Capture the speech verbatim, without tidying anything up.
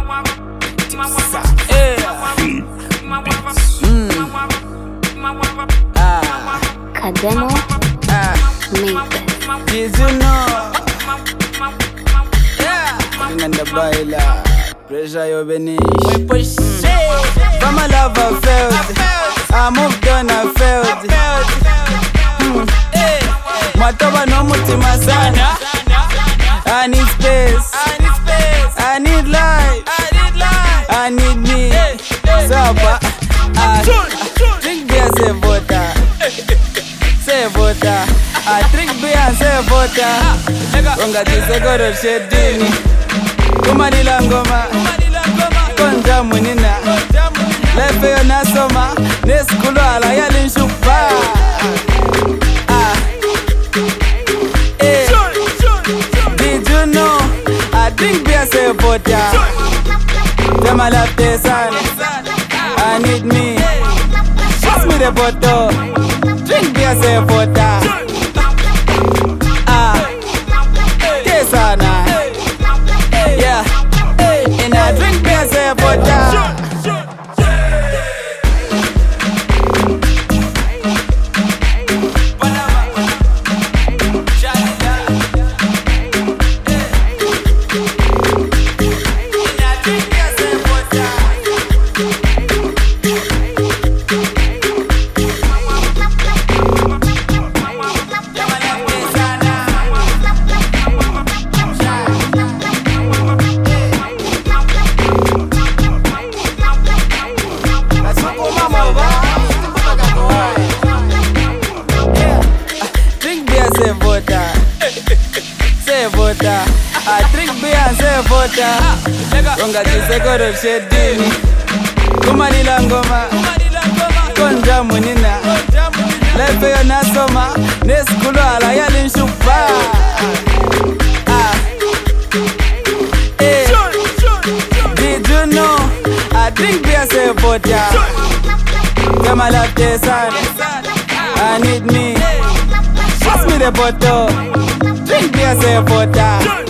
Kademo Makers. Did you know? Nganda baila pressure yo benish. From a love I felt, I moved on, I felt. Mm. Matoba no mutima sana. I need space, I need life, I need me. Sapa, I drink beer, say water, say water. I drink beer and say water. Unga jisegoro shedini, kumalila ngoma, konja munina. Lefe yo nasoma, neskulu ala yali nshupa. Ah, eh. Did you know? I drink beer, say water. Them I love the sun. I need me. Pass me the bottle. Drink beer, say water. Ah, Kesana. Yeah. And I drink beer, say water. Say water, say water. I drink beer and say water. Unga jisegoro shedini, kumalila ngoma, konja munina. Lefe yo nasoma, neskulu ala yali nshupa. Ah, eh. Did you know? I drink beer, say water. Them I love the sun. I need me. Pass me the bottle. Drink beer, say water.